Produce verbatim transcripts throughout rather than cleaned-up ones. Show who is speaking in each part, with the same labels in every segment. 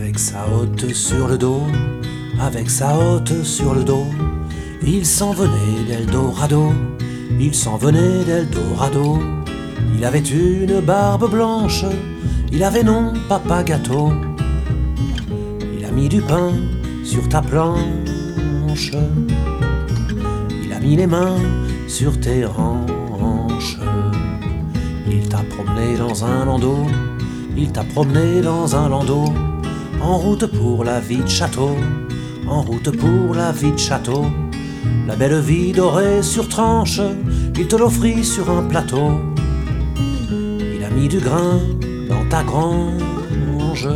Speaker 1: Avec sa hotte sur le dos, avec sa hotte sur le dos, il s'en venait d'Eldorado, il s'en venait d'Eldorado. Il avait une barbe blanche, il avait non papa gâteau. Il a mis du pain sur ta planche, il a mis les mains sur tes hanches. Il t'a promené dans un landau, il t'a promené dans un landau, en route pour la vie de château, en route pour la vie de château. La belle vie dorée sur tranche, il te l'offrit sur un plateau. Il a mis du grain dans ta grange,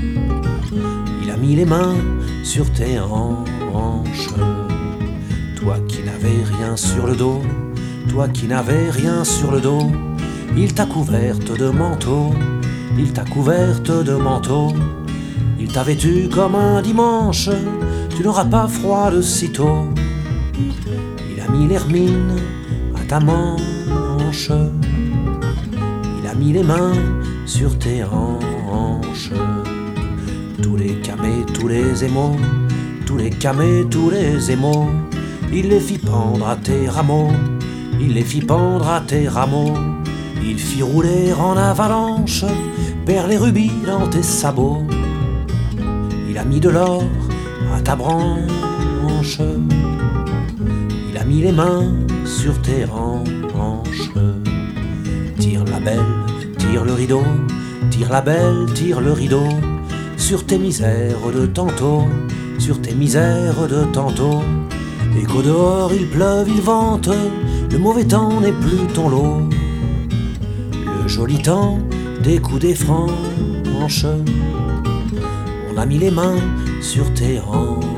Speaker 1: il a mis les mains sur tes hanches. Toi qui n'avais rien sur le dos, toi qui n'avais rien sur le dos, il t'a couverte de manteau, il t'a couverte de manteau. Il t'a vêtu comme un dimanche, tu n'auras pas froid de sitôt. Il a mis l'hermine à ta manche, il a mis les mains sur tes hanches. Tous les camés, tous les émaux, tous les camés, tous les émaux, il les fit pendre à tes rameaux, il les fit pendre à tes rameaux. Il fit rouler en avalanche, perles et rubis dans tes sabots. Il a mis de l'or à ta branche, il a mis les mains sur tes hanches. Tire la belle, tire le rideau, tire la belle, tire le rideau, sur tes misères de tantôt, sur tes misères de tantôt. Et qu'au dehors il pleuve, il vente, le mauvais temps n'est plus ton lot. Le joli temps des coups des franches, on a mis les mains sur tes hanches.